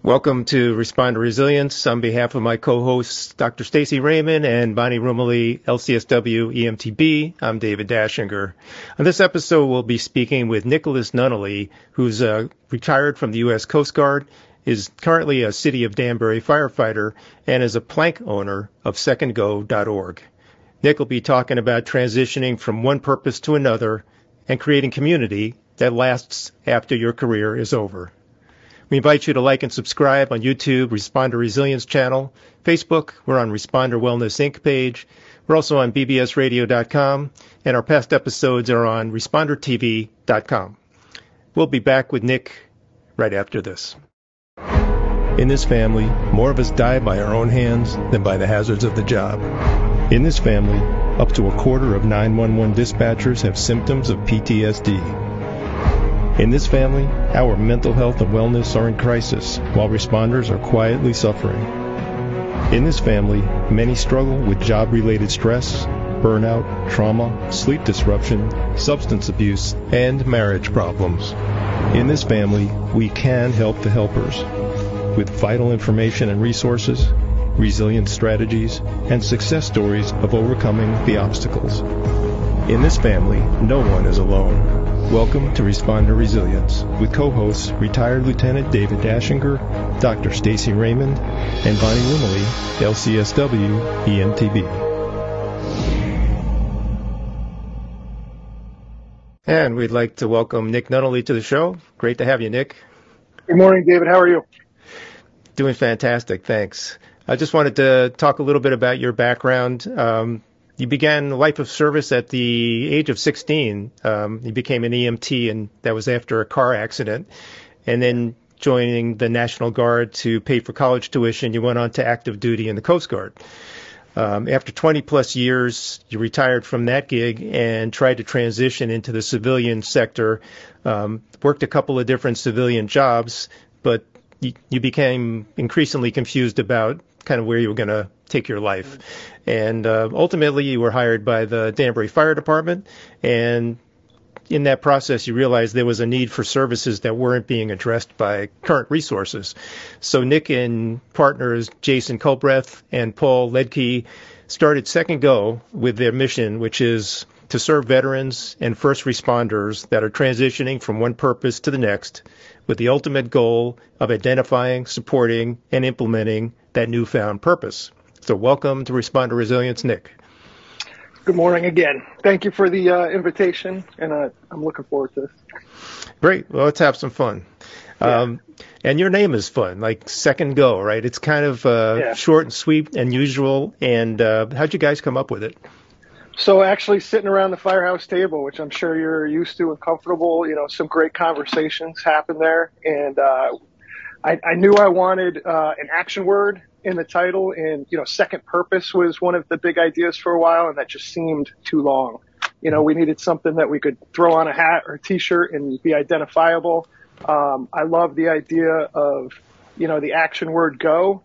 Welcome to Respond to Resilience. On behalf of my co-hosts, Dr. Stacy Raymond and Bonnie Rumley, LCSW EMTB, I'm David Dashinger. On this episode, we'll be speaking with Nicholas Nunnally, who's retired from the U.S. Coast Guard, is currently a City of Danbury firefighter, and is a plank owner of secondgo.org. Nick will be talking about transitioning from one purpose to another and creating community that lasts after your career is over. We invite you to like and subscribe on YouTube, Respond to Resilience channel, Facebook, we're on Responder Wellness Inc. page. We're also on bbsradio.com, and our past episodes are on respondertv.com. We'll be back with Nick right after this. In this family, more of us die by our own hands than by the hazards of the job. In this family, up to a quarter of 911 dispatchers have symptoms of PTSD. In this family, our mental health and wellness are in crisis, while responders are quietly suffering. In this family, many struggle with job-related stress, burnout, trauma, sleep disruption, substance abuse, and marriage problems. In this family, we can help the helpers with vital information and resources, resilience strategies, and success stories of overcoming the obstacles. In this family, no one is alone. Welcome to Respond to Resilience with co-hosts retired Lieutenant David Dashinger, Dr. Stacy Raymond, and Bonnie Rumley, LCSW EMTB. And we'd like to welcome Nick Nunnally to the show. Great to have you, Nick. Good morning, David. How are you? Doing fantastic, thanks. I just wanted to talk a little bit about your background. You began a life of service at the age of 16. You became an EMT, and that was after a car accident. And then joining the National Guard to pay for college tuition, you went on to active duty in the Coast Guard. After 20-plus years, you retired from that gig and tried to transition into the civilian sector, worked a couple of different civilian jobs, but you became increasingly confused about kind of where you were going to take your life. And ultimately, you were hired by the Danbury Fire Department, and in that process, you realized there was a need for services that weren't being addressed by current resources. So Nick and partners Jason Culbreth and Paul Ledke started Second Go with their mission, which is to serve veterans and first responders that are transitioning from one purpose to the next, with the ultimate goal of identifying, supporting, and implementing that newfound purpose. So welcome to Respond to Resilience, Nick. Good morning again. Thank you for the invitation, and I'm looking forward to this. Great. Well, let's have some fun. Yeah. And your name is fun, like Second Go, right? It's kind of short and sweet and usual. And how'd you guys come up with it? So actually sitting around the firehouse table, which I'm sure you're used to and comfortable, some great conversations happen there. And I knew I wanted an action word in the title, and, second purpose was one of the big ideas for a while, and that just seemed too long. We needed something that we could throw on a hat or a T-shirt and be identifiable. I love the idea of, the action word go.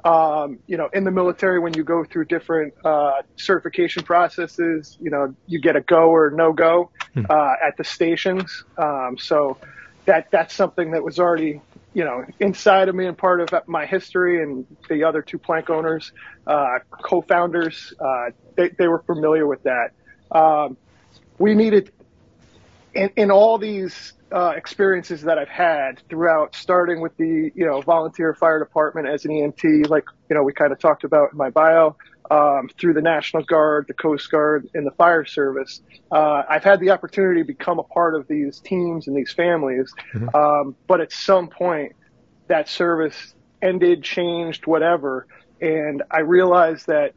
In the military, when you go through different certification processes, you get a go or no go at the stations. So that's something that was already, inside of me and part of my history. And the other two plank owners, co-founders, they were familiar with that. We needed, in all these experiences that I've had throughout, starting with the volunteer fire department as an EMT, like we kind of talked about in my bio, through the National Guard, the Coast Guard, and the fire service. I've had the opportunity to become a part of these teams and these families, but at some point that service ended, changed, whatever, and I realized that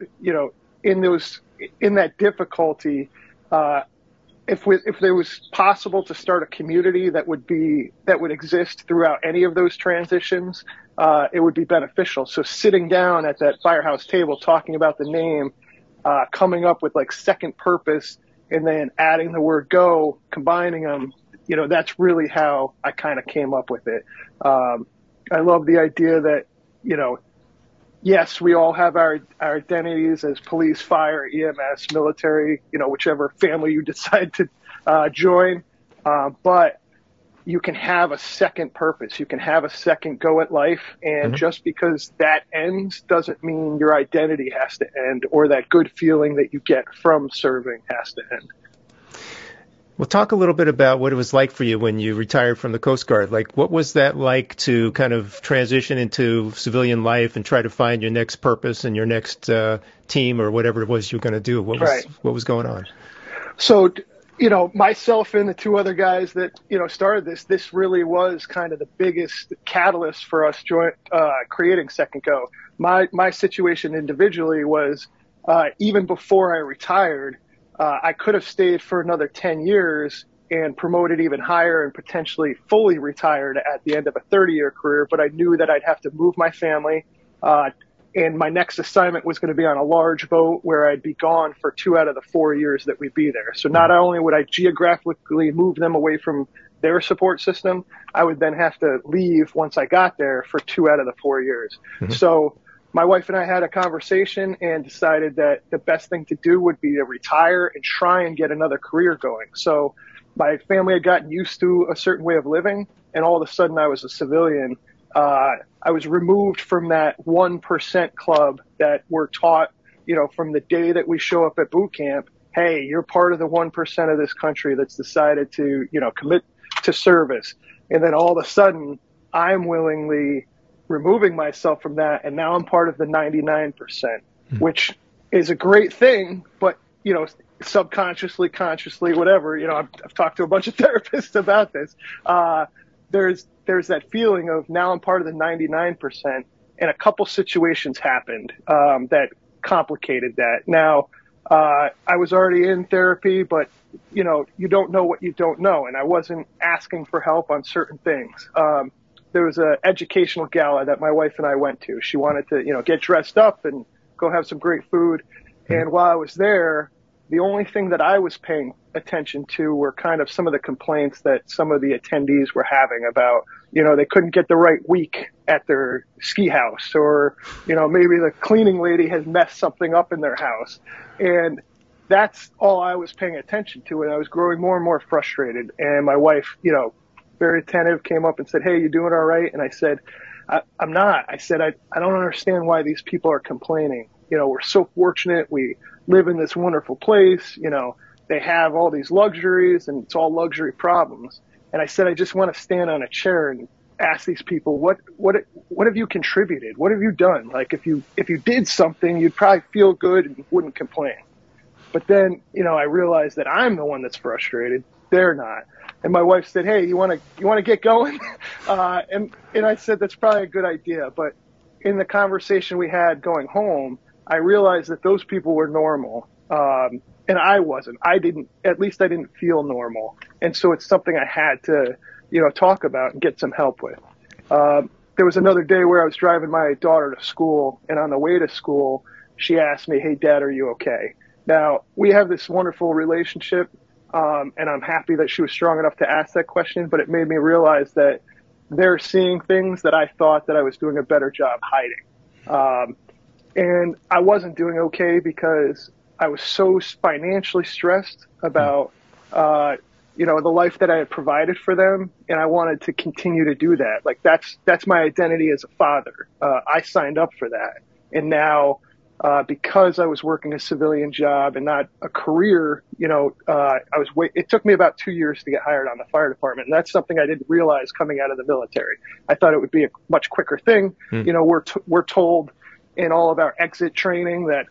in that difficulty, if there was possible to start a community that would exist throughout any of those transitions, it would be beneficial. So sitting down at that firehouse table, talking about the name, coming up with like second purpose, and then adding the word go, combining them, that's really how I kind of came up with it. I love the idea that, yes, we all have our identities as police, fire, EMS, military, whichever family you decide to join. But you can have a second purpose. You can have a second go at life. And just because that ends doesn't mean your identity has to end, or that good feeling that you get from serving has to end. Well, talk a little bit about what it was like for you when you retired from the Coast Guard. Like, what was that like to kind of transition into civilian life and try to find your next purpose and your next team or whatever it was you were going to do? What was going on? So, myself and the two other guys that, started this really was kind of the biggest catalyst for us creating Second Go. My situation individually was, even before I retired, I could have stayed for another 10 years and promoted even higher and potentially fully retired at the end of a 30-year career, but I knew that I'd have to move my family, and my next assignment was going to be on a large boat where I'd be gone for 2 out of the 4 years that we'd be there. So not only would I geographically move them away from their support system, I would then have to leave once I got there for 2 out of the 4 years. So my wife and I had a conversation and decided that the best thing to do would be to retire and try and get another career going. So my family had gotten used to a certain way of living, and all of a sudden I was a civilian. I was removed from that 1% club that we're taught, from the day that we show up at boot camp. Hey, you're part of the 1% of this country that's decided to, commit to service. And then all of a sudden I'm willingly removing myself from that. And now I'm part of the 99%, which is a great thing, but, subconsciously, consciously, whatever, I've talked to a bunch of therapists about this. There's that feeling of now I'm part of the 99%, and a couple situations happened that complicated that. Now, I was already in therapy, but you don't know what you don't know, and I wasn't asking for help on certain things. There was an educational gala that my wife and I went to. She wanted to, get dressed up and go have some great food, and while I was there, the only thing that I was paying attention to were kind of some of the complaints that some of the attendees were having about, they couldn't get the right week at their ski house, or, maybe the cleaning lady has messed something up in their house. And that's all I was paying attention to. And I was growing more and more frustrated. And my wife, very attentive, came up and said, "Hey, you doing all right?" And I said, I'm not. I said, I don't understand why these people are complaining. We're so fortunate. We live in this wonderful place. They have all these luxuries, and it's all luxury problems. And I said, I just want to stand on a chair and ask these people, what have you contributed? What have you done? Like, if you did something, you'd probably feel good and wouldn't complain. But then, I realized that I'm the one that's frustrated. They're not. And my wife said, "Hey, you want to get going?" And I said, that's probably a good idea. But in the conversation we had going home, I realized that those people were normal. And I wasn't. I didn't feel normal. And so it's something I had to, talk about and get some help with. There was another day where I was driving my daughter to school, and on the way to school, she asked me, "Hey, Dad, are you okay?" Now, we have this wonderful relationship, and I'm happy that she was strong enough to ask that question, but it made me realize that they're seeing things that I thought that I was doing a better job hiding. And I wasn't doing okay because I was so financially stressed about, the life that I had provided for them. And I wanted to continue to do that. Like, that's my identity as a father. I signed up for that. And now, because I was working a civilian job and not a career, it took me about 2 years to get hired on the fire department. And that's something I didn't realize coming out of the military. I thought it would be a much quicker thing. We're told in all of our exit training that,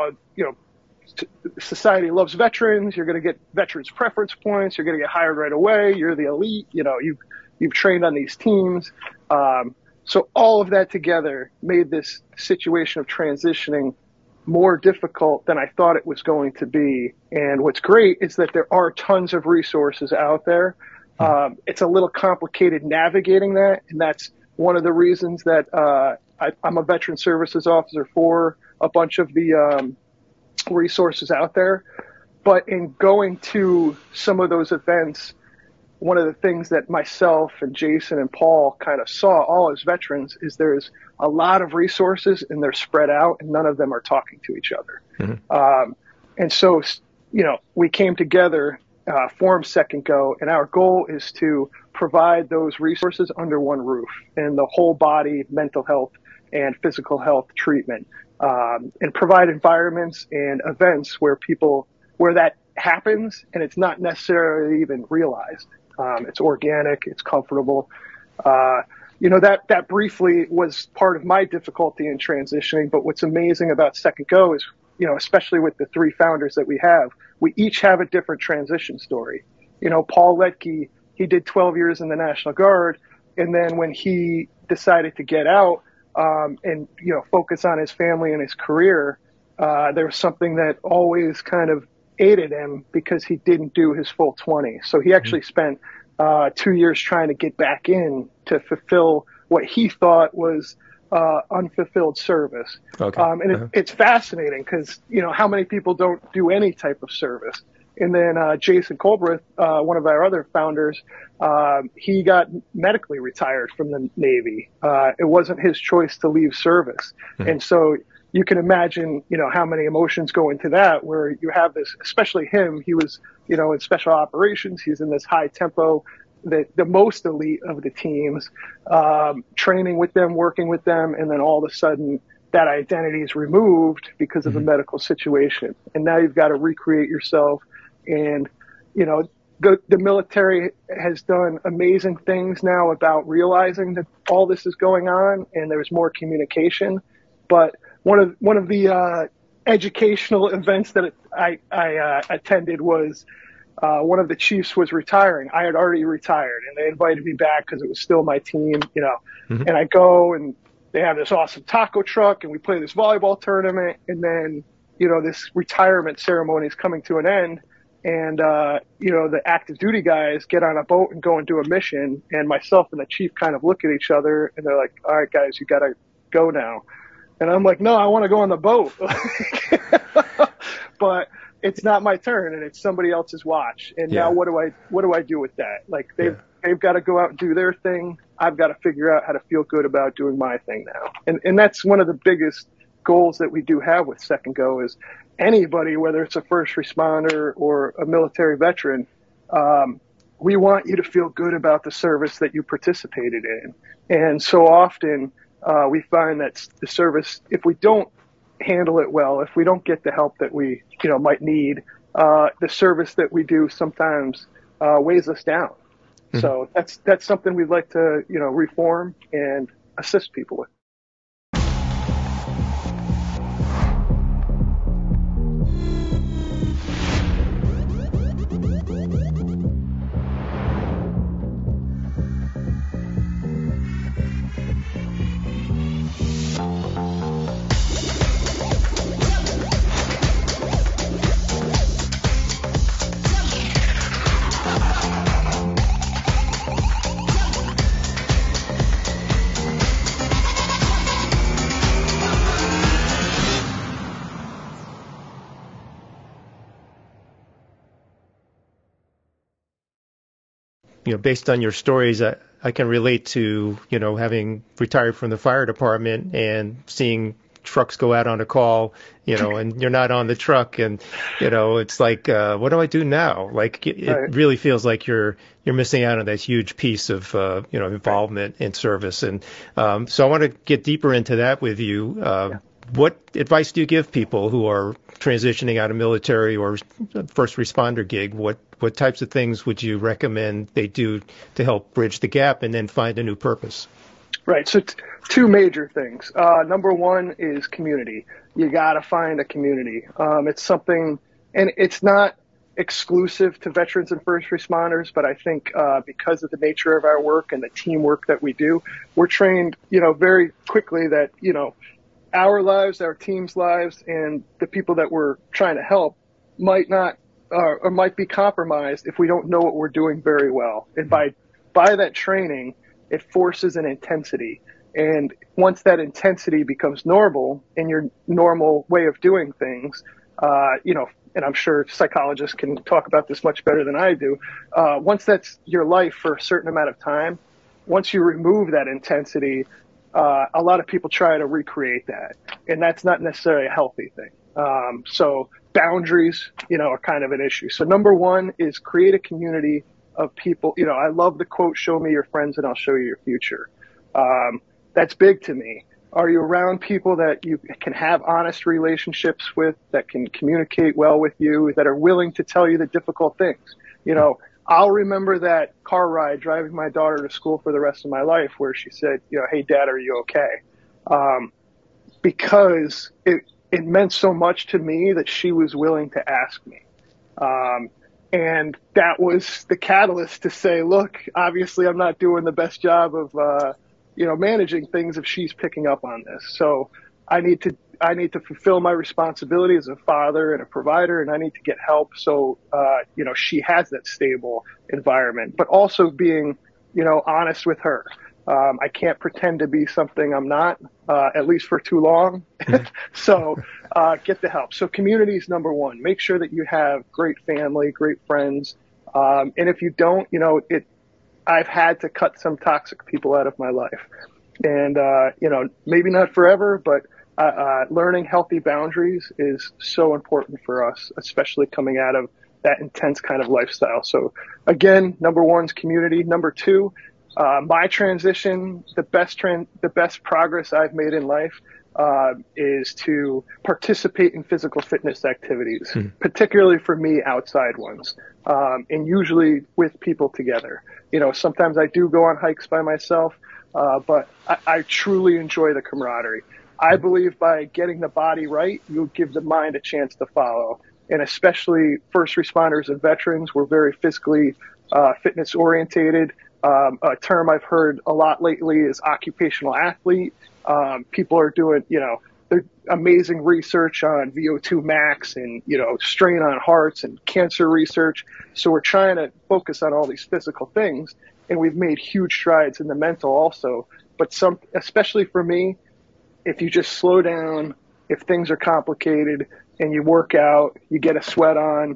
society loves veterans. You're going to get veterans preference points. You're going to get hired right away. You're the elite. You've trained on these teams. So all of that together made this situation of transitioning more difficult than I thought it was going to be. And what's great is that there are tons of resources out there. It's a little complicated navigating that. And that's one of the reasons that I'm a veteran services officer for a bunch of the resources out there. But in going to some of those events, one of the things that myself and Jason and Paul kind of saw all as veterans is there's a lot of resources and they're spread out and none of them are talking to each other. And so, we came together formed Second Go, and our goal is to provide those resources under one roof and the whole body mental health and physical health treatment, and provide environments and events where that happens and it's not necessarily even realized. It's organic, it's comfortable. That briefly was part of my difficulty in transitioning, but what's amazing about Second Go is, especially with the three founders that we each have a different transition story. Paul Letke, he did 12 years in the National Guard, and then when he decided to get out, and focus on his family and his career, there was something that always kind of aided him because he didn't do his full 20. So he actually spent 2 years trying to get back in to fulfill what he thought was unfulfilled service. Okay. And it's fascinating because, how many people don't do any type of service? And then Jason Colbreth, one of our other founders, he got medically retired from the Navy. It wasn't his choice to leave service. Mm-hmm. And so you can imagine, how many emotions go into that, where you have this, especially him, he was, in special operations. He's in this high tempo, the most elite of the teams, training with them, working with them. And then all of a sudden that identity is removed because of a medical situation. And now you've got to recreate yourself. And, the military has done amazing things now about realizing that all this is going on and there's more communication. But one of the educational events that I attended was one of the chiefs was retiring. I had already retired, and they invited me back because it was still my team, Mm-hmm. And I go, and they have this awesome taco truck, and we play this volleyball tournament, and then, this retirement ceremony is coming to an end. And, the active duty guys get on a boat and go and do a mission. And myself and the chief kind of look at each other and they're like, all right, guys, you got to go now. And I'm like, no, I want to go on the boat. But it's not my turn and it's somebody else's watch. And now what do I do with that? Like they've got to go out and do their thing. I've got to figure out how to feel good about doing my thing now. And that's one of the biggest goals that we do have with Second Go is anybody, whether it's a first responder or a military veteran, we want you to feel good about the service that you participated in. And so often we find that the service, if we don't handle it well, if we don't get the help that we might need, the service that we do sometimes weighs us down. Mm-hmm. So that's something we'd like to reform and assist people with. Based on your stories, I can relate to, having retired from the fire department and seeing trucks go out on a call, and you're not on the truck and, it's like, what do I do now? Like it really feels like you're missing out on that huge piece of, involvement in service. And so I want to get deeper into that with you. What advice do you give people who are transitioning out of military or first responder gig? What types of things would you recommend they do to help bridge the gap and then find a new purpose? Right. So two major things. Number one is community. You got to find a community. It's something, and it's not exclusive to veterans and first responders, but I think because of the nature of our work and the teamwork that we do, we're trained, very quickly that, our lives, our team's lives, and the people that we're trying to help might not or might be compromised if we don't know what we're doing very well. And by that training, it forces an intensity. And once that intensity becomes normal in your normal way of doing things, and I'm sure psychologists can talk about this much better than I do. Once that's your life for a certain amount of time, once you remove that intensity, a lot of people try to recreate that, and that's not necessarily a healthy thing. So boundaries, are kind of an issue. So number one is create a community of people. I love the quote, show me your friends and I'll show you your future. That's big to me. Are you around people that you can have honest relationships with, that can communicate well with you, that are willing to tell you the difficult things? I'll remember that car ride driving my daughter to school for the rest of my life where she said, hey, Dad, are you okay? Because it meant so much to me that she was willing to ask me. And that was the catalyst to say, look, obviously I'm not doing the best job of, managing things if she's picking up on this. So I need to fulfill my responsibility as a father and a provider, and I need to get help. So, she has that stable environment, but also being, honest with her. I can't pretend to be something I'm not, at least for too long. So, get the help. So community is number one. Make sure that you have great family, great friends. And if you don't, I've had to cut some toxic people out of my life, and, maybe not forever, but, learning healthy boundaries is so important for us, especially coming out of that intense kind of lifestyle. So again, number one is community. Number two, my transition, the best progress I've made in life, is to participate in physical fitness activities, particularly for me, outside ones, and usually with people together. Sometimes I do go on hikes by myself, but I truly enjoy the camaraderie. I believe by getting the body right, you'll give the mind a chance to follow. And especially first responders and veterans, we're very physically fitness orientated. A term I've heard a lot lately is occupational athlete. People are doing, amazing research on VO2 max and, strain on hearts and cancer research. So we're trying to focus on all these physical things, and we've made huge strides in the mental also. But especially for me, if you just slow down, if things are complicated and you work out, you get a sweat on,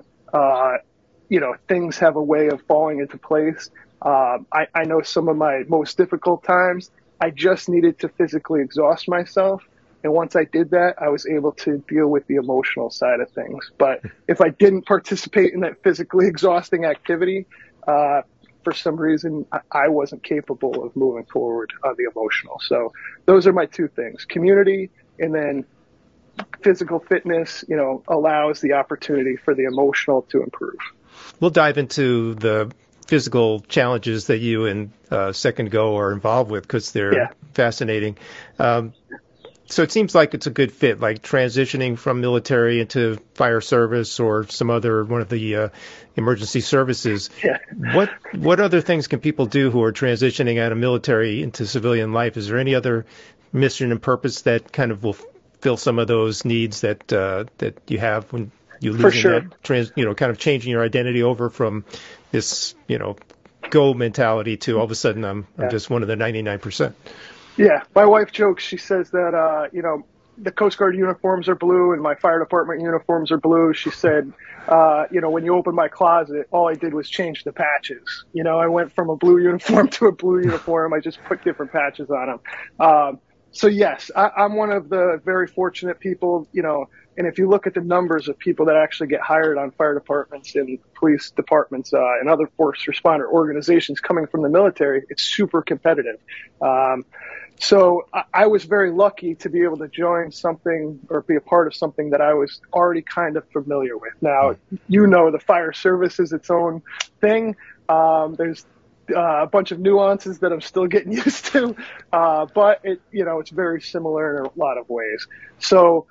things have a way of falling into place. I know some of my most difficult times, I just needed to physically exhaust myself. And once I did that, I was able to deal with the emotional side of things. But if I didn't participate in that physically exhausting activity, for some reason, I wasn't capable of moving forward on the emotional. So those are my two things: community, and then physical fitness, allows the opportunity for the emotional to improve. We'll dive into the physical challenges that you and Second Go are involved with, because they're fascinating. So it seems like it's a good fit, like transitioning from military into fire service or some other one of the emergency services. Yeah. What other things can people do who are transitioning out of military into civilian life? Is there any other mission and purpose that kind of will fill some of those needs that you have when you lose that kind of changing your identity over from this, go mentality to all of a sudden I'm just one of the 99%. Yeah, my wife jokes. She says that, the Coast Guard uniforms are blue and my fire department uniforms are blue. She said, when you open my closet, all I did was change the patches. I went from a blue uniform to a blue uniform. I just put different patches on them. So yes, I'm one of the very fortunate people, and if you look at the numbers of people that actually get hired on fire departments and police departments and other first responder organizations coming from the military, it's super competitive. So I was very lucky to be able to join something or be a part of something that I was already kind of familiar with. Now, the fire service is its own thing. There's a bunch of nuances that I'm still getting used to, but it's very similar in a lot of ways. So,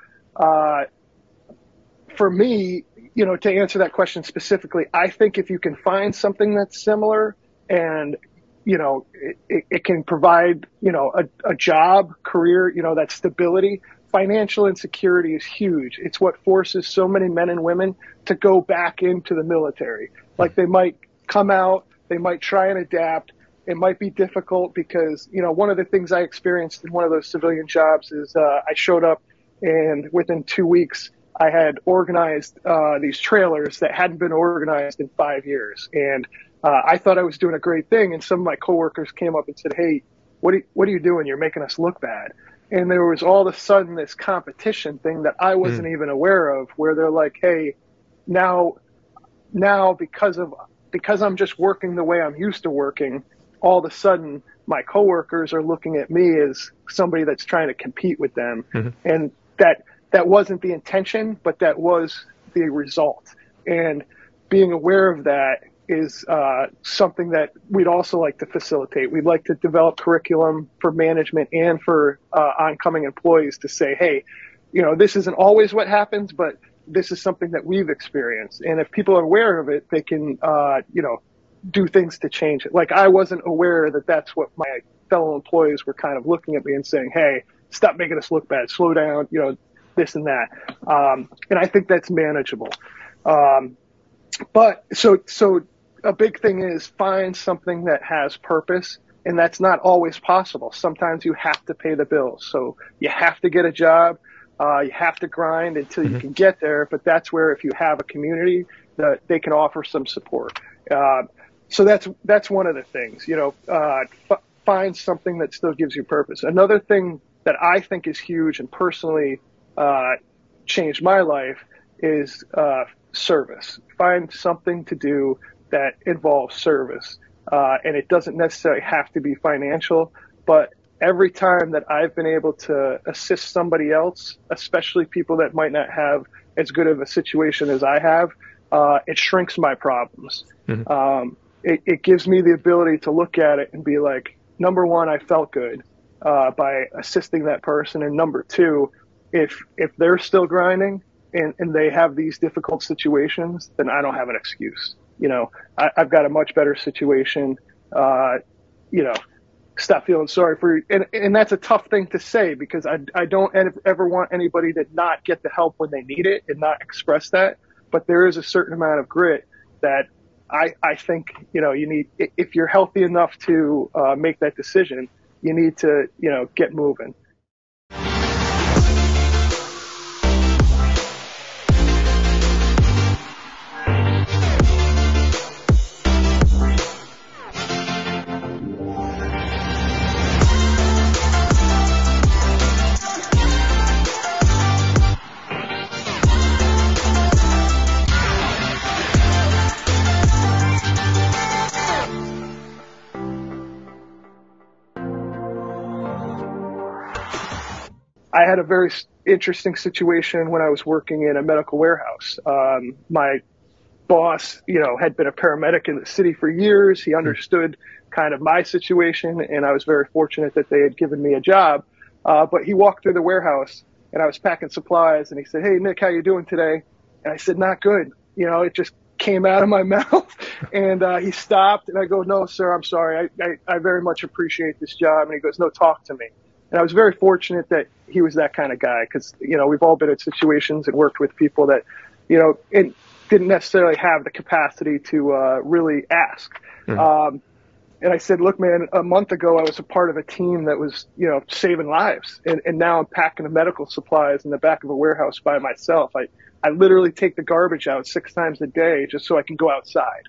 for me, to answer that question specifically, I think if you can find something that's similar and, it can provide, a job, career, that stability. Financial insecurity is huge. It's what forces so many men and women to go back into the military. Like they might come out, they might try and adapt. It might be difficult because, one of the things I experienced in one of those civilian jobs is I showed up and within 2 weeks, I had organized these trailers that hadn't been organized in 5 years. And I thought I was doing a great thing. And some of my coworkers came up and said, hey, what are you doing? You're making us look bad. And there was all of a sudden this competition thing that I wasn't even aware of, where they're like, hey, now because I'm just working the way I'm used to working, all of a sudden my coworkers are looking at me as somebody that's trying to compete with them. And that wasn't the intention, but that was the result. And being aware of that is something that we'd also like to facilitate. We'd like to develop curriculum for management and for oncoming employees to say, hey, this isn't always what happens, but this is something that we've experienced. And if people are aware of it, they can, do things to change it. Like, I wasn't aware that that's what my fellow employees were kind of looking at me and saying, hey, stop making us look bad, slow down, this and that. And I think that's manageable. But so a big thing is find something that has purpose, and that's not always possible. Sometimes you have to pay the bills. So you have to get a job. You have to grind until you can get there. But that's where, if you have a community, that they can offer some support. So that's one of the things, find something that still gives you purpose. Another thing that I think is huge and personally changed my life is service. Find something to do that involves service. And it doesn't necessarily have to be financial, but every time that I've been able to assist somebody else, especially people that might not have as good of a situation as I have, it shrinks my problems. It gives me the ability to look at it and be like, number one, I felt good by assisting that person. And number two, if they're still grinding and they have these difficult situations, then I don't have an excuse. I've got a much better situation. Stop feeling sorry for you. And that's a tough thing to say, because I don't ever want anybody to not get the help when they need it and not express that. But there is a certain amount of grit that I think, you need. If you're healthy enough to make that decision, you need to, get moving. I had a very interesting situation when I was working in a medical warehouse. My boss, had been a paramedic in the city for years. He understood kind of my situation, and I was very fortunate that they had given me a job. But he walked through the warehouse, and I was packing supplies, and he said, "Hey, Nick, how you doing today?" And I said, "Not good." It just came out of my mouth. And he stopped, and I go, "No, sir, I'm sorry. I very much appreciate this job." And he goes, "No, talk to me." And I was very fortunate that he was that kind of guy, because, we've all been in situations and worked with people that, and didn't necessarily have the capacity to really ask. And I said, "Look, man, a month ago I was a part of a team that was, saving lives. And now I'm packing the medical supplies in the back of a warehouse by myself. I literally take the garbage out 6 times a day just so I can go outside."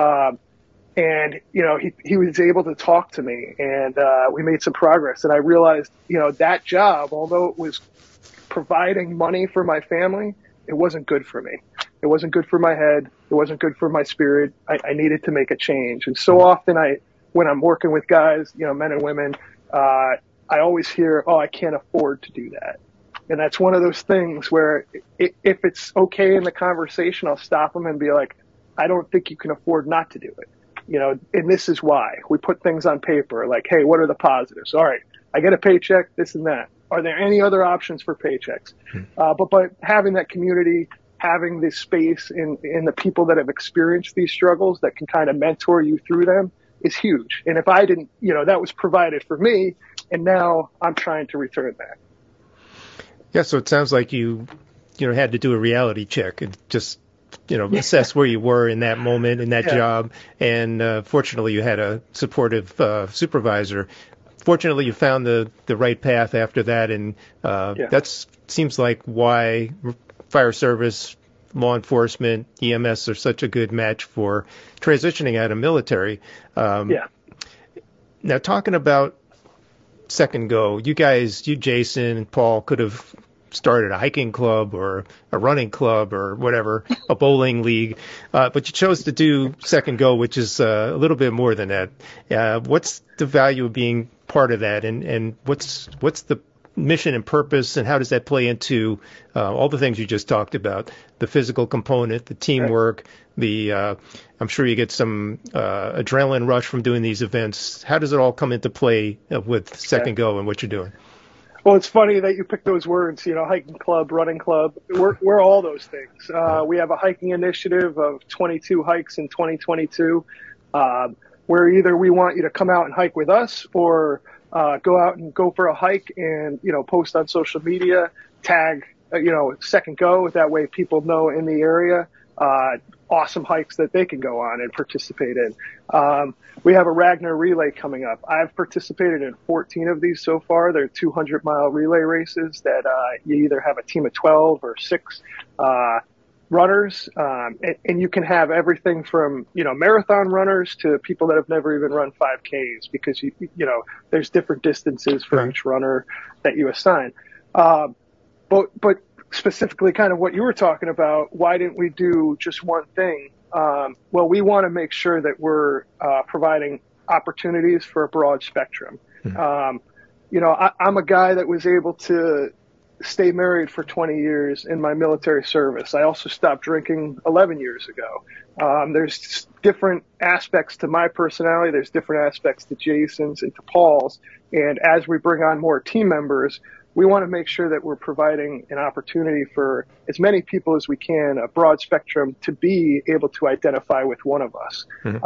And, he was able to talk to me, and we made some progress. And I realized, that job, although it was providing money for my family, it wasn't good for me. It wasn't good for my head. It wasn't good for my spirit. I needed to make a change. And so often when I'm working with guys, men and women, I always hear, "Oh, I can't afford to do that." And that's one of those things where if it's okay in the conversation, I'll stop them and be like, "I don't think you can afford not to do it. And this is why." We put things on paper like, "Hey, what are the positives? All right, I get a paycheck, this and that. Are there any other options for paychecks?" But by having that community, having this space and the people that have experienced these struggles that can kind of mentor you through them is huge. And if I didn't, that was provided for me, and now I'm trying to return that. Yeah, so it sounds like you had to do a reality check and just assess where you were in that moment, in that job. And fortunately, you had a supportive supervisor. Fortunately, you found the right path after that. And that seems like why fire service, law enforcement, EMS are such a good match for transitioning out of military. Now, talking about Second Go. You guys, you, Jason, and Paul could have started a hiking club or a running club or whatever, a bowling league, but you chose to do Second Go, which is a little bit more than that. What's the value of being part of that, and what's the mission and purpose, and how does that play into all the things you just talked about, the physical component, the teamwork, I'm sure you get some adrenaline rush from doing these events. How does it all come into play with Second Go and what you're doing? Well, it's funny that you picked those words, hiking club, running club. We're all those things. We have a hiking initiative of 22 hikes in 2022, where either we want you to come out and hike with us or go out and go for a hike and, post on social media, tag, Second Go. That way people know in the area, awesome hikes that they can go on and participate in. We have a Ragnar relay coming up. I've participated in 14 of these so far. They're 200-mile relay races that you either have a team of 12 or 6 runners, and you can have everything from marathon runners to people that have never even run 5Ks, because there's different distances for each runner that you assign. But specifically, kind of what you were talking about, why didn't we do just one thing? Well, we want to make sure that we're providing opportunities for a broad spectrum. I'm a guy that was able to stay married for 20 years in my military service. I also stopped drinking 11 years ago. There's different aspects to my personality. There's different aspects to Jason's and to Paul's. And as we bring on more team members, we want to make sure that we're providing an opportunity for as many people as we can, a broad spectrum, to be able to identify with one of us.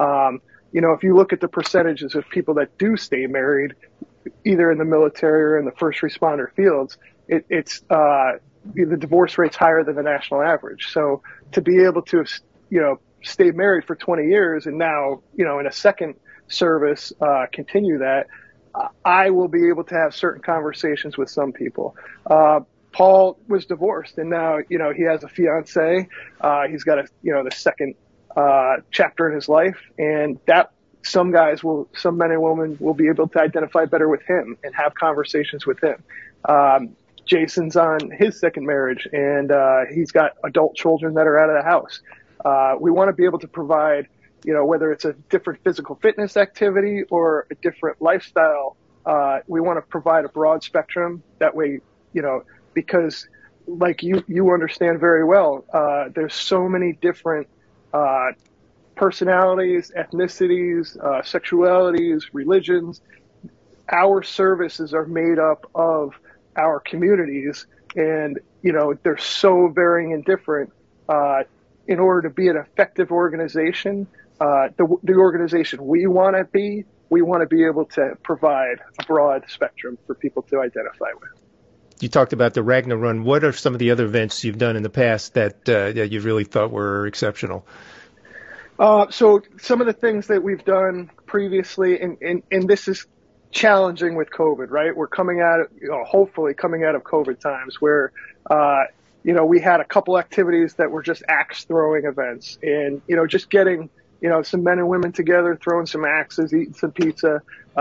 If you look at the percentages of people that do stay married, either in the military or in the first responder fields, it's the divorce rate's higher than the national average. So to be able to, stay married for 20 years and now, in a second service, continue that, I will be able to have certain conversations with some people. Paul was divorced, and now, he has a fiance. He's got the second chapter in his life, and that some men and women will be able to identify better with him and have conversations with him. Jason's on his second marriage, and he's got adult children that are out of the house. We want to be able to provide, whether it's a different physical fitness activity or a different lifestyle, we want to provide a broad spectrum. That way, because like you understand very well, there's so many different personalities, ethnicities, sexualities, religions. Our services are made up of our communities, and they're so varying and different. In order to be an effective organization, the organization we want to be able to provide a broad spectrum for people to identify with. You talked about the Ragnar Run. What are some of the other events you've done in the past that you really thought were exceptional? So some of the things that we've done previously, and this is challenging with COVID, right? We're coming out, hopefully coming out of COVID times where, we had a couple activities that were just axe throwing events, and, just getting, some men and women together, throwing some axes, eating some pizza.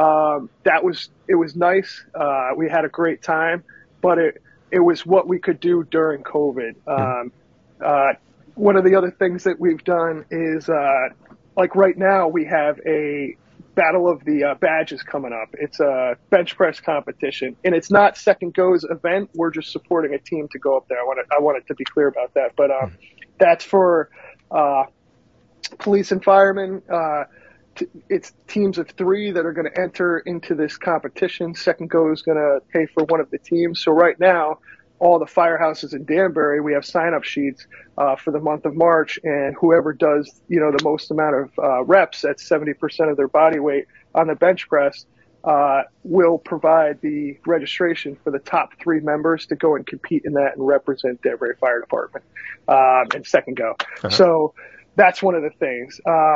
It was nice. We had a great time, but it was what we could do during COVID. One of the other things that we've done is, like right now we have a Battle of the Badges coming up. It's a bench press competition, and it's not Second Go's event. We're just supporting a team to go up there. I wanted to be clear about that, but that's for police and firemen. It's teams of 3 that are going to enter into this competition. Second Go is going to pay for one of the teams. So right now, all the firehouses in Danbury, we have sign-up sheets for the month of March, and whoever does, the most amount of reps at 70% of their body weight on the bench press will provide the registration for the top 3 members to go and compete in that and represent Danbury Fire Department and Second Go. So that's one of the things.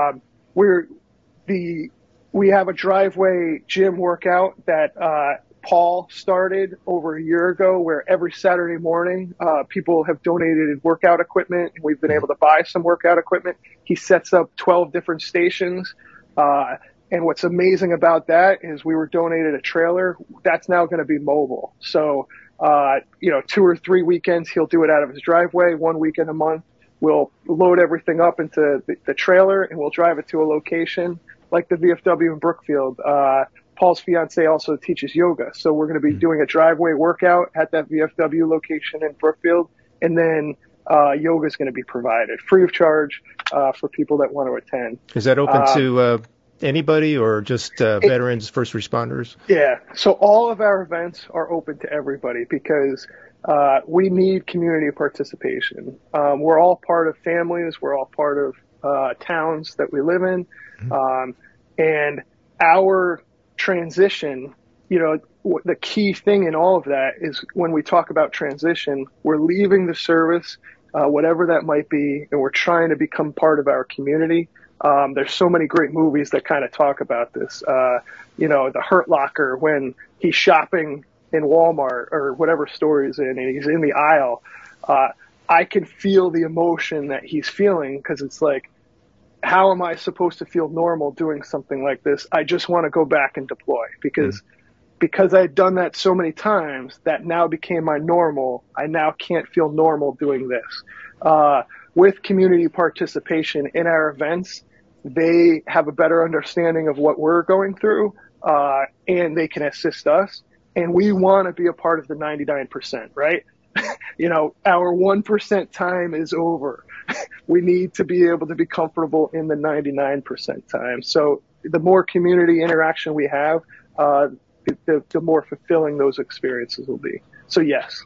We have a driveway gym workout that Paul started over a year ago, where every Saturday morning people have donated workout equipment, and we've been able to buy some workout equipment. He sets up 12 different stations. And what's amazing about that is we were donated a trailer that's now going to be mobile. So, 2 or 3 weekends, he'll do it out of his driveway. 1 weekend a month, we'll load everything up into the trailer and we'll drive it to a location like the VFW in Brookfield. Paul's fiance also teaches yoga. So we're going to be doing a driveway workout at that VFW location in Brookfield. And then yoga is going to be provided free of charge for people that want to attend. Is that open to anybody or just veterans, first responders? Yeah. So all of our events are open to everybody because we need community participation. We're all part of families. We're all part of towns that we live in. And our transition, the key thing in all of that is when we talk about transition, we're leaving the service, whatever that might be, and we're trying to become part of our community. There's so many great movies that kind of talk about this. The Hurt Locker, when he's shopping in Walmart or whatever store he's in, and he's in the aisle, I can feel the emotion that he's feeling because it's like, how am I supposed to feel normal doing something like this? I just want to go back and deploy because I had done that so many times that now became my normal. I now can't feel normal doing this. With community participation in our events, they have a better understanding of what we're going through, and they can assist us. And we want to be a part of the 99%, right? Our 1% time is over. We need to be able to be comfortable in the 99% time. So the more community interaction we have, the more fulfilling those experiences will be. So yes.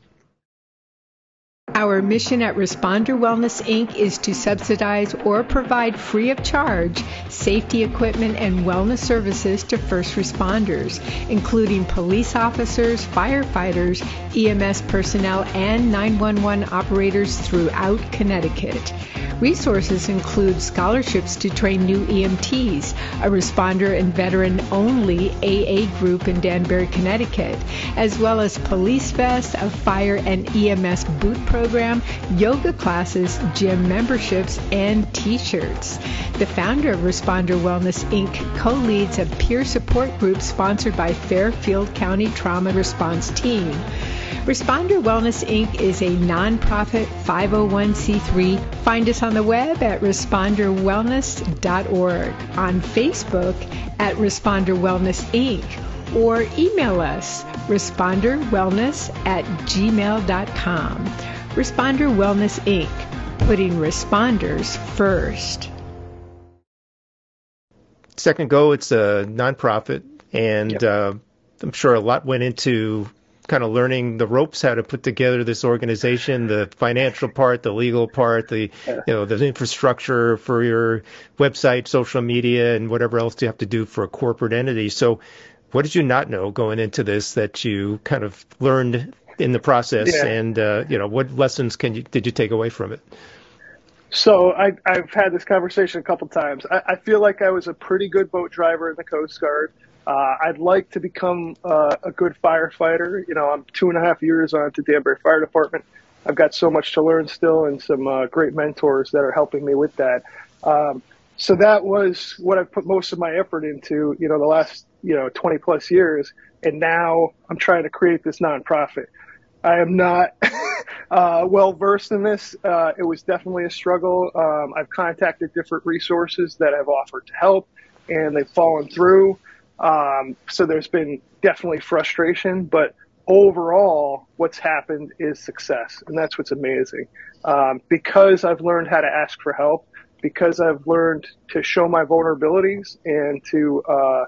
Our mission at Responder Wellness, Inc. is to subsidize or provide free of charge safety equipment and wellness services to first responders, including police officers, firefighters, EMS personnel, and 911 operators throughout Connecticut. Resources include scholarships to train new EMTs, a responder and veteran-only AA group in Danbury, Connecticut, as well as Police Fest, a fire and EMS boot program, yoga classes, gym memberships, and T-shirts. The founder of Responder Wellness, Inc. co-leads a peer support group sponsored by Fairfield County Trauma Response Team. Responder Wellness, Inc. is a nonprofit 501c3. Find us on the web at responderwellness.org, on Facebook at Responder Wellness, Inc., or email us responderwellness@gmail.com. Responder Wellness, Inc., putting responders first. Second Go, it's a nonprofit, and Yep. I'm sure a lot went into kind of learning the ropes, how to put together this organization, the financial part, the legal part, the infrastructure for your website, social media, and whatever else you have to do for a corporate entity. So what did you not know going into this that you kind of learned in the process? Yeah. And, what lessons did you take away from it? So I've had this conversation a couple times. I feel like I was a pretty good boat driver in the Coast Guard. I'd like to become a good firefighter. I'm 2.5 years on to Danbury Fire Department. I've got so much to learn still and some great mentors that are helping me with that. So that was what I've put most of my effort into, the last, 20 plus years. And now I'm trying to create this nonprofit. I am not well versed in this. It was definitely a struggle. I've contacted different resources that have offered to help, and they've fallen through. So there's been definitely frustration, but overall, what's happened is success, and that's what's amazing. Because I've learned how to ask for help, because I've learned to show my vulnerabilities and to,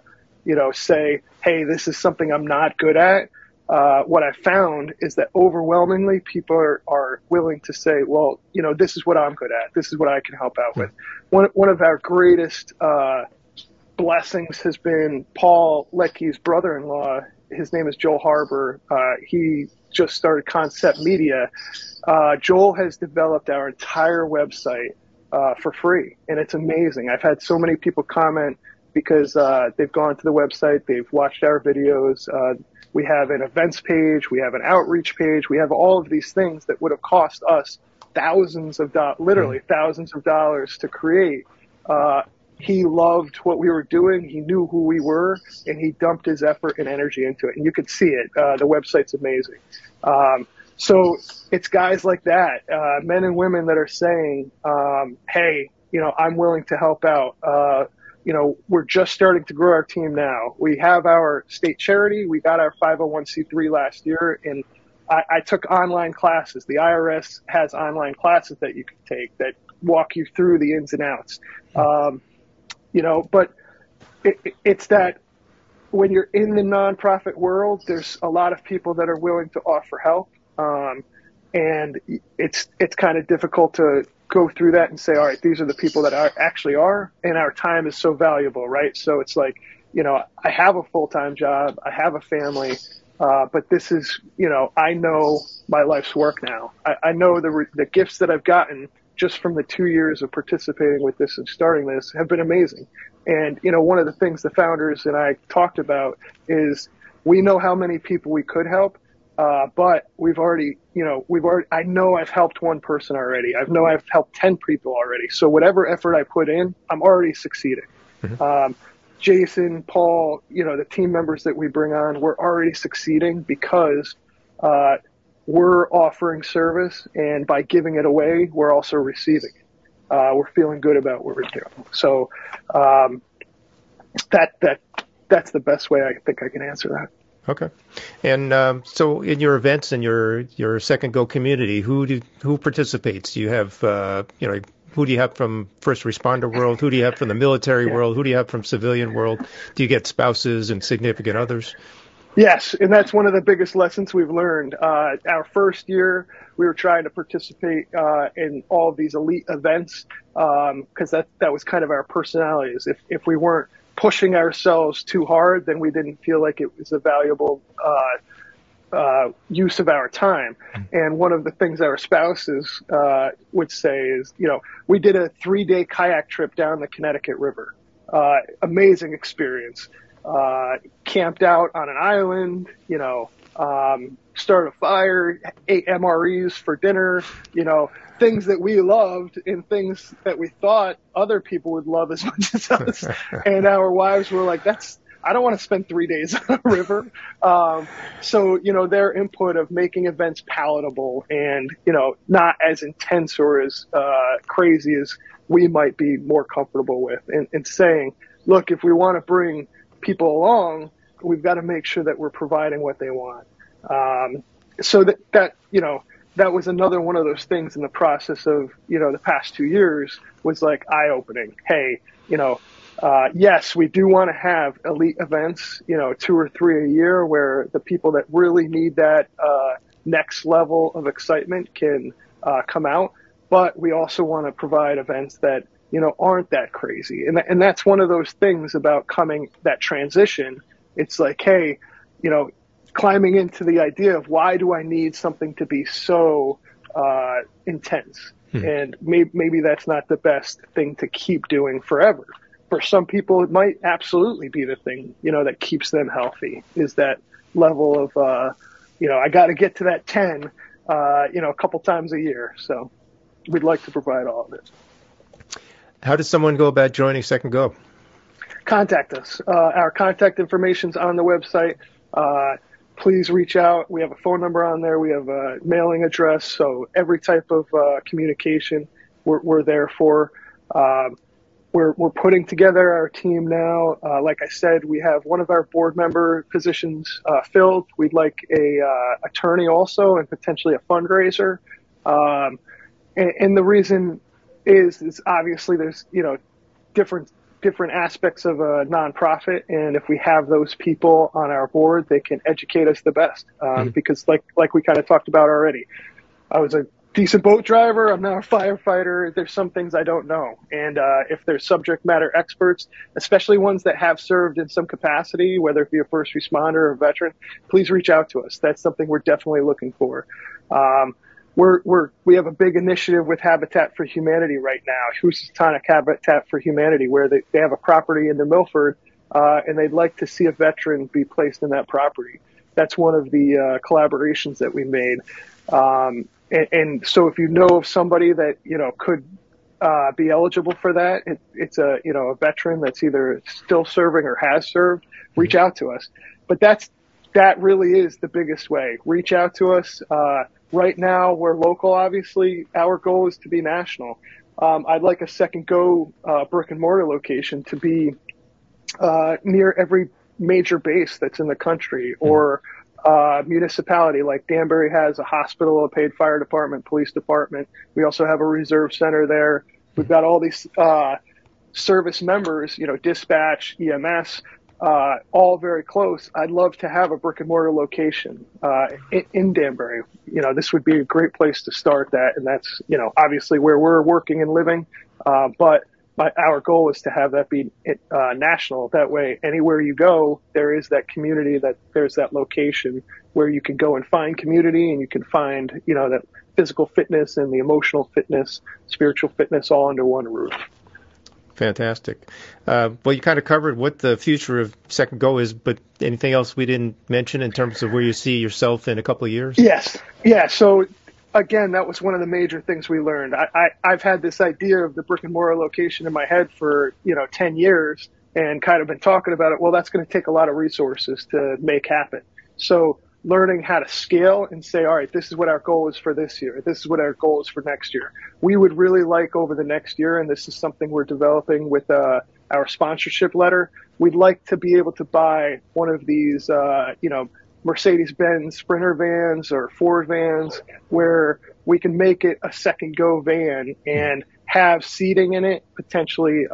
say, hey, this is something I'm not good at. What I found is that overwhelmingly people are willing to say, well, this is what I'm good at. This is what I can help out with. One of our greatest blessings has been Paul Lecky's brother-in-law. His name is Joel Harbour. He just started Concept Media. Joel has developed our entire website for free, and it's amazing. I've had so many people comment because they've gone to the website, they've watched our videos. We have an events page, we have an outreach page, we have all of these things that would have cost us thousands of dollars to create. he loved what we were doing. He knew who we were, and he dumped his effort and energy into it. And you could see it. The website's amazing. So it's guys like that, men and women that are saying, hey, I'm willing to help out. We're just starting to grow our team now. We have our state charity. We got our 501c3 last year, and I took online classes. The IRS has online classes that you can take that walk you through the ins and outs. But it's that when you're in the nonprofit world, there's a lot of people that are willing to offer help. And it's kind of difficult to go through that and say, all right, these are the people that actually are, and our time is so valuable, right? So it's like, I have a full-time job, I have a family, but this is, I know my life's work now. I know the gifts that I've gotten just from the 2 years of participating with this and starting this have been amazing. And, one of the things the founders and I talked about is we know how many people we could help. But I know I've helped one person already. I know I've helped 10 people already. So whatever effort I put in, I'm already succeeding. Mm-hmm. Jason, Paul, the team members that we bring on, we're already succeeding because, we're offering service, and by giving it away, we're also receiving it. We're feeling good about what we're doing. So, that's the best way I think I can answer that. Okay. And so in your events and your Second Go community, who participates? Do you have, who do you have from first responder world? Who do you have from the military world? Who do you have from civilian world? Do you get spouses and significant others? Yes, and that's one of the biggest lessons we've learned. Our first year, we were trying to participate in all of these elite events because that was kind of our personalities. If we weren't pushing ourselves too hard, then we didn't feel like it was a valuable use of our time. And one of the things our spouses would say is, we did a 3-day kayak trip down the Connecticut River. Amazing experience. Camped out on an island, started a fire, ate MREs for dinner, things that we loved and things that we thought other people would love as much as us. And our wives were like, I don't want to spend 3 days on a river. So, their input of making events palatable and, not as intense or as crazy as we might be more comfortable with, and saying, look, if we want to bring people along, we've got to make sure that we're providing what they want. So that was another one of those things in the process of, the past 2 years was like eye-opening. Hey, yes, we do want to have elite events, 2 or 3 a year where the people that really need that next level of excitement can come out. But we also want to provide events that, aren't that crazy. And that's one of those things about that transition. It's like, hey, climbing into the idea of why do I need something to be so intense? And maybe that's not the best thing to keep doing forever. For some people, it might absolutely be the thing, that keeps them healthy, is that level of, I got to get to that 10, a couple times a year. So we'd like to provide all of it. How does someone go about joining Second Go? Contact us. Our contact information's on the website. Please reach out. We have a phone number on there. We have a mailing address. So every type of communication we're there for. We're putting together our team now. Like I said, we have one of our board member positions filled. We'd like a attorney also, and potentially a fundraiser. And the reason is obviously there's different aspects of a nonprofit, and if we have those people on our board, they can educate us the best. Because like we kind of talked about already, I was a decent boat driver. I'm now a firefighter. There's some things I don't know. And if there's subject matter experts, especially ones that have served in some capacity, whether it be a first responder or a veteran, please reach out to us. That's something we're definitely looking for. We have a big initiative with Habitat for Humanity right now, Housatonic Habitat for Humanity, where they have a property in New Milford, and they'd like to see a veteran be placed in that property. That's one of the collaborations that we made. And so if you know of somebody that, could be eligible for that, it's a veteran that's either still serving or has served, reach out to us. But that really is the biggest way. Reach out to us. Right now, we're local, obviously. Our goal is to be national. I'd like a Second Go brick and mortar location to be near every major base that's in the country, or municipality like Danbury has a hospital, a paid fire department, police department. We also have a reserve center there. We've got all these service members, dispatch, EMS, all very close. I'd love to have a brick and mortar location in Danbury. This would be a great place to start that, and that's obviously where we're working and living. But our goal is to have that be national. That way, anywhere you go, there is that community, there's that location where you can go and find community, and you can find that physical fitness and the emotional fitness, spiritual fitness, all under one roof. Fantastic. Well, you kind of covered what the future of Second Go is, but anything else we didn't mention in terms of where you see yourself in a couple of years? Yes. Yeah. So again, that was one of the major things we learned. I've had this idea of the brick and mortar location in my head for 10 years and kind of been talking about it. Well, that's going to take a lot of resources to make happen. So learning how to scale and say, all right, this is what our goal is for this year. This is what our goal is for next year. We would really like over the next year, and this is something we're developing with our sponsorship letter, we'd like to be able to buy one of these, Mercedes-Benz Sprinter vans or Ford vans where we can make it a Second Go van and have seating in it, potentially,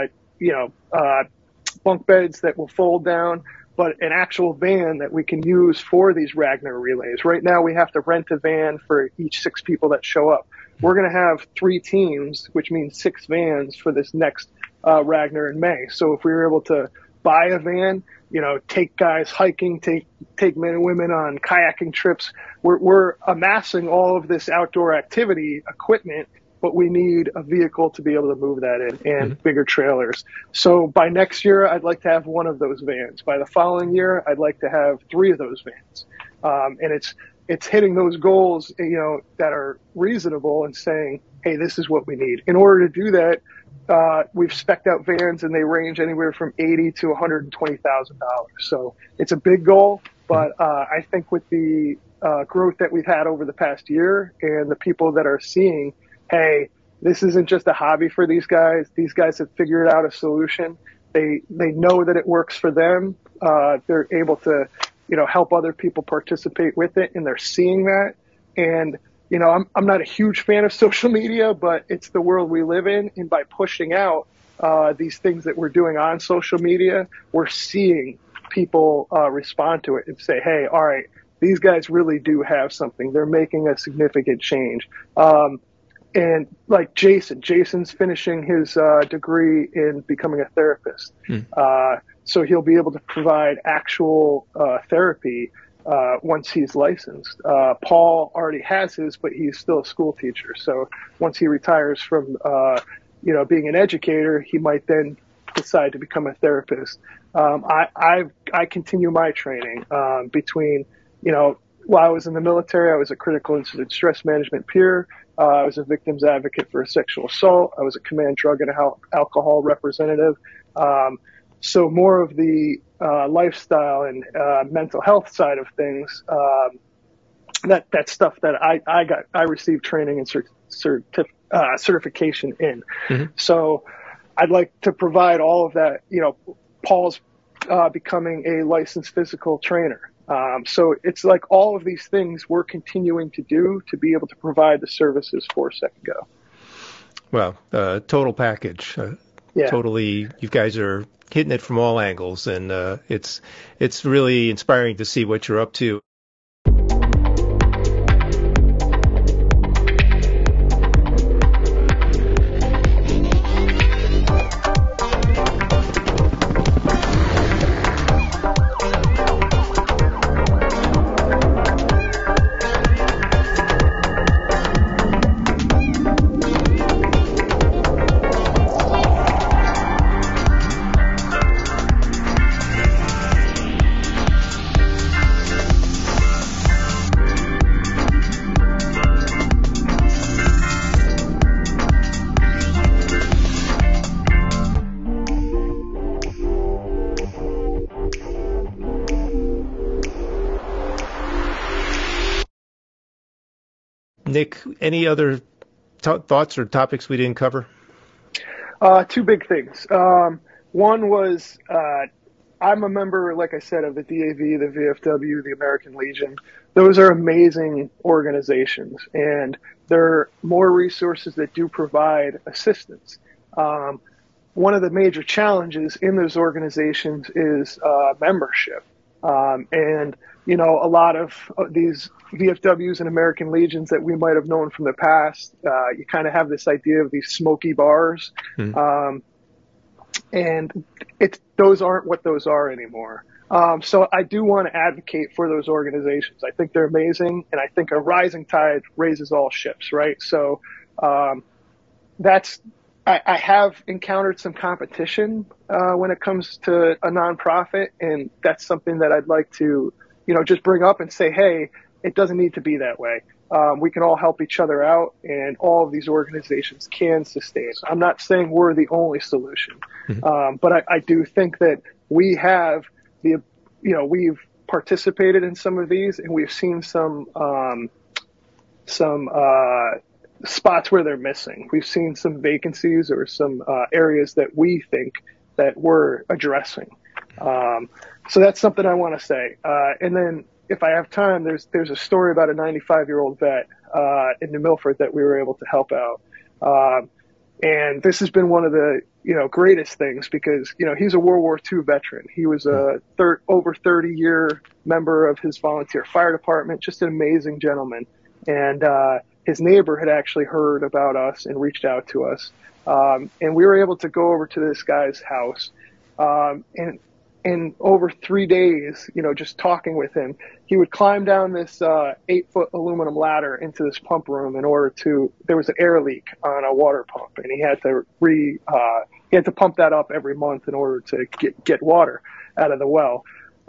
bunk beds that will fold down, but an actual van that we can use for these Ragnar relays. Right now we have to rent a van for each 6 people that show up. We're going to have 3 teams, which means 6 vans for this next Ragnar in May. So if we were able to buy a van, take guys hiking, take men and women on kayaking trips, we're amassing all of this outdoor activity equipment, but we need a vehicle to be able to move that in, and bigger trailers. So by next year, I'd like to have 1 of those vans. By the following year, I'd like to have 3 of those vans. And it's hitting those goals, that are reasonable and saying, hey, this is what we need. In order to do that, we've spec'd out vans, and they range anywhere from $80,000 to $120,000. So it's a big goal, but I think with the growth that we've had over the past year and the people that are seeing, hey, this isn't just a hobby for these guys. These guys have figured out a solution. They know that it works for them. They're able to, help other people participate with it, and they're seeing that. And, I'm not a huge fan of social media, but it's the world we live in. And by pushing out these things that we're doing on social media, we're seeing people respond to it and say, hey, all right, these guys really do have something. They're making a significant change. And like Jason's finishing his degree in becoming a therapist. So he'll be able to provide actual therapy once he's licensed. Paul already has his, but he's still a school teacher. So once he retires from, being an educator, he might then decide to become a therapist. I continue my training between, while I was in the military, I was a critical incident stress management peer. I was a victim's advocate for a sexual assault. I was a command drug and alcohol representative. So more of the lifestyle and mental health side of things, that stuff that I received training and certification in. So I'd like to provide all of that. Paul's becoming a licensed physical trainer. So it's like all of these things we're continuing to do to be able to provide the services for Second Go. Well, total package. Totally, you guys are hitting it from all angles, and it's really inspiring to see what you're up to. Nick, any other thoughts or topics we didn't cover? Two big things. One was I'm a member, like I said, of the DAV, the VFW, the American Legion. Those are amazing organizations, and there are more resources that do provide assistance. One of the major challenges in those organizations is membership. And, you know, a lot of these VFWs and American Legions that we might have known from the past, you kind of have this idea of these smoky bars. And those aren't what those are anymore. So I do want to advocate for those organizations. I think they're amazing, and I think a rising tide raises all ships, right? So I have encountered some competition when it comes to a nonprofit, and that's something that I'd like to, you know, just bring up and say, hey, it doesn't need to be that way. We can all help each other out, and all of these organizations can sustain. I'm not saying we're the only solution, but I do think that we have we've participated in some of these, and we've seen some spots where they're missing. We've seen some vacancies or some areas that we think that we're addressing. So that's something I want to say. And then if I have time, there's a story about a 95-year-old vet in New Milford that we were able to help out. And this has been one of the, you know, greatest things because, you know, he's a World War II veteran. He was a over 30-year member of his volunteer fire department, just an amazing gentleman. And his neighbor had actually heard about us and reached out to us. And we were able to go over to this guy's house. And over 3 days, you know, just talking with him, he would climb down this 8-foot aluminum ladder into this pump room there was an air leak on a water pump, and he had to pump that up every month in order to get water out of the well.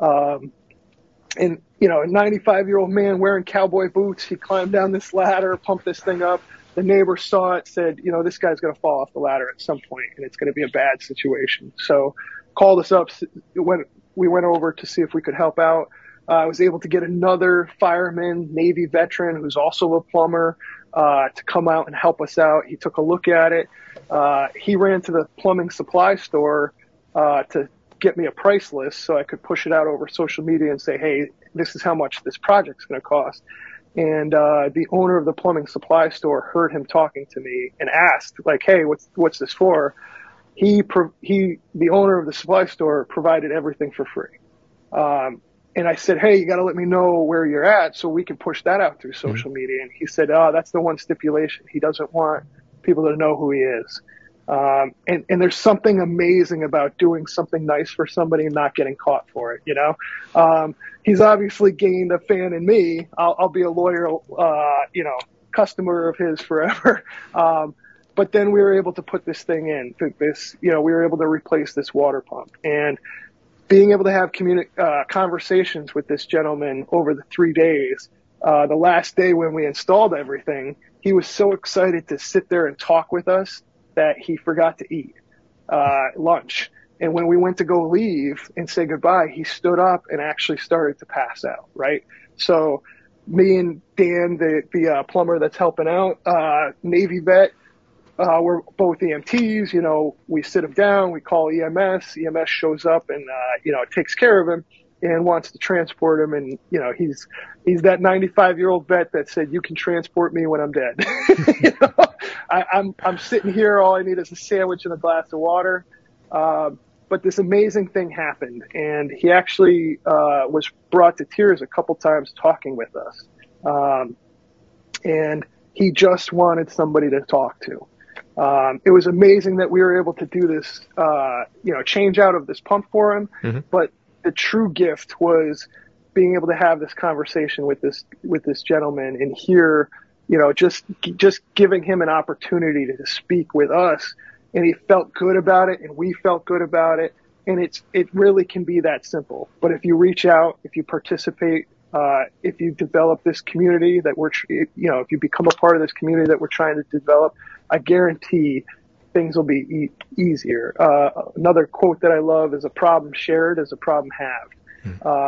And, you know, a 95-year-old man wearing cowboy boots, he climbed down this ladder, pumped this thing up. The neighbor saw it, said, you know, this guy's going to fall off the ladder at some point, and it's going to be a bad situation. So called us up. We went over to see if we could help out. I was able to get another fireman, Navy veteran, who's also a plumber, to come out and help us out. He took a look at it. He ran to the plumbing supply store to get me a price list so I could push it out over social media and say, hey, this is how much this project's going to cost. And the owner of the plumbing supply store heard him talking to me and asked, like, hey, what's this for? The owner of the supply store provided everything for free. And I said, hey, you got to let me know where you're at so we can push that out through social media. And he said, that's the one stipulation. He doesn't want people to know who he is. And there's something amazing about doing something nice for somebody and not getting caught for it, you know? He's obviously gained a fan in me. I'll be a loyal, customer of his forever. But then we were able to put this thing in, we were able to replace this water pump. And being able to have conversations with this gentleman over the 3 days, the last day when we installed everything, he was so excited to sit there and talk with us that he forgot to eat lunch. And when we went to go leave and say goodbye, he stood up and actually started to pass out, right? So me and Dan, the plumber that's helping out, Navy vet, we're both EMTs, you know, we sit him down, we call EMS shows up and, takes care of him and wants to transport him. And, you know, he's that 95-year-old vet that said, you can transport me when I'm dead. You know, I'm sitting here. All I need is a sandwich and a glass of water. But this amazing thing happened, and he actually, was brought to tears a couple times talking with us. And he just wanted somebody to talk to. It was amazing that we were able to do this, change out of this pump for him. Mm-hmm. But the true gift was being able to have this conversation with this gentleman and hear, you know, just giving him an opportunity to speak with us. And he felt good about it, and we felt good about it. And it really can be that simple. But if you reach out, if you participate, if you develop this community that if you become a part of this community that we're trying to develop, I guarantee things will be easier. Another quote that I love is, a problem shared is a problem halved.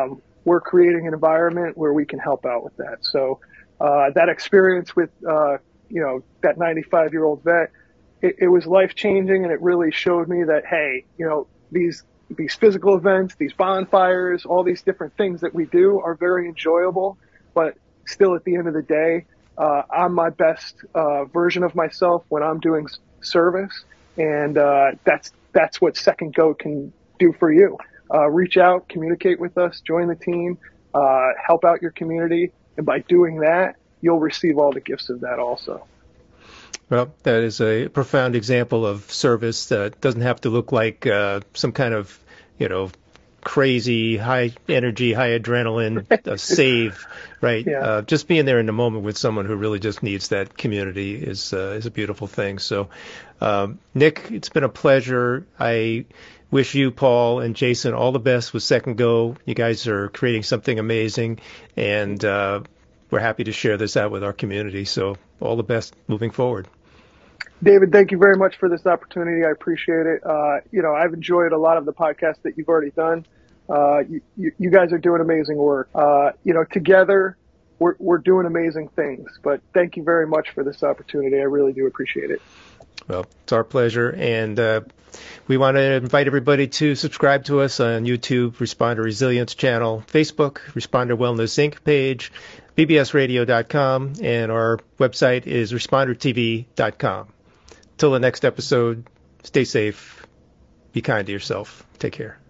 we're creating an environment where we can help out with that. So that experience with, that 95-year-old vet, it was life-changing, and it really showed me that, hey, these physical events, these bonfires, all these different things that we do are very enjoyable, but still at the end of the day, I'm my best version of myself when I'm doing service, and that's what Second Go can do for you. Reach out, communicate with us, join the team, help out your community, and by doing that, you'll receive all the gifts of that also. Well, that is a profound example of service that doesn't have to look like some kind of, crazy, high energy, high adrenaline save, right? Yeah. Just being there in the moment with someone who really just needs that community is a beautiful thing. So, Nick, it's been a pleasure. I wish you, Paul, and Jason all the best with Second Go. You guys are creating something amazing, and we're happy to share this out with our community. So all the best moving forward. David, thank you very much for this opportunity. I appreciate it. I've enjoyed a lot of the podcasts that you've already done. You guys are doing amazing work. Together we're doing amazing things, but thank you very much for this opportunity. I really do appreciate it. Well, it's our pleasure. And we want to invite everybody to subscribe to us on YouTube, Responder Resilience channel, Facebook, Responder Wellness Inc. page, bbsradio.com, and our website is respondertv.com. Till the next episode, stay safe, be kind to yourself. Take care.